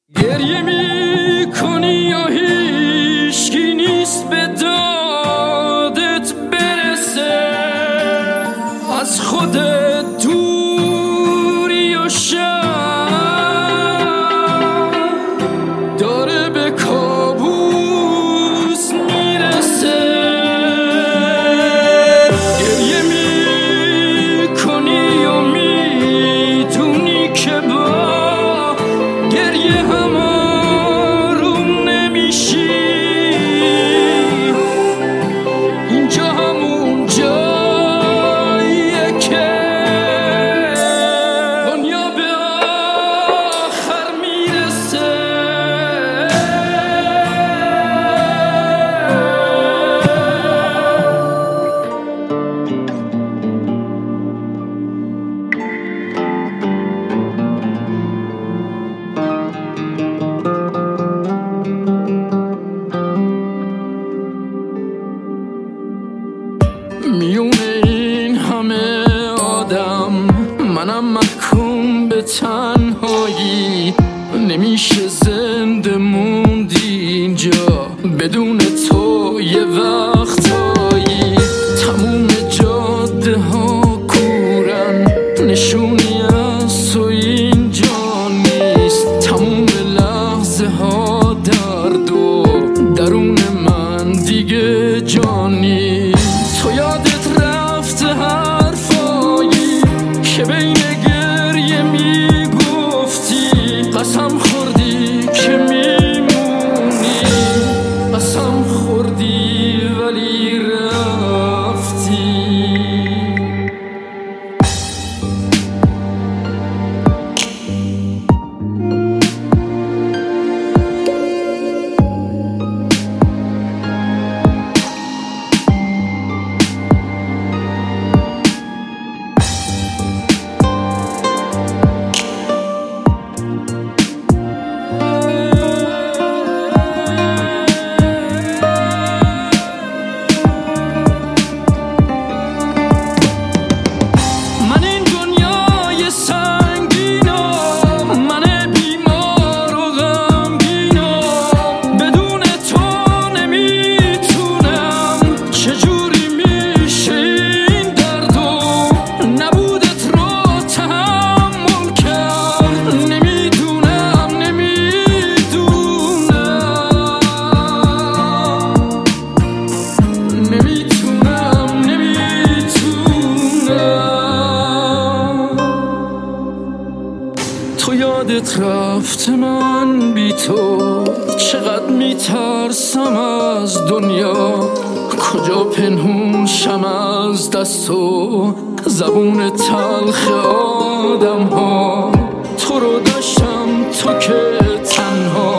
گریه میکنی یا هیچکی نیست به دادت برسه، از خودت دوری و داره به کابوس میرسه. گریه میکنی و میدونی که با گریه هم آروم نمیشی، اینجا همون جاییه که دنیا به آخر میرسه. میونه این همه آدم منم محکوم به تنهایی، نمیشه زنده موندی اینجا بدون تو. یه وقتایی تموم جاده ها کورن، نشونی از تو اینجا نیست. تموم لحظه ها درد و درون من دیگه جان نیست. تو یادت رفته حرفایی که بین گریه میگفتی، قسم خوردی که میمونی، قسم خوردی ولی رفتی. تو یادت رفت من بی تو چقدر میترسم از دنیا، کجا پنهون شم از دست و زبون تلخ آدم ها. تو رو داشتم تو که تنها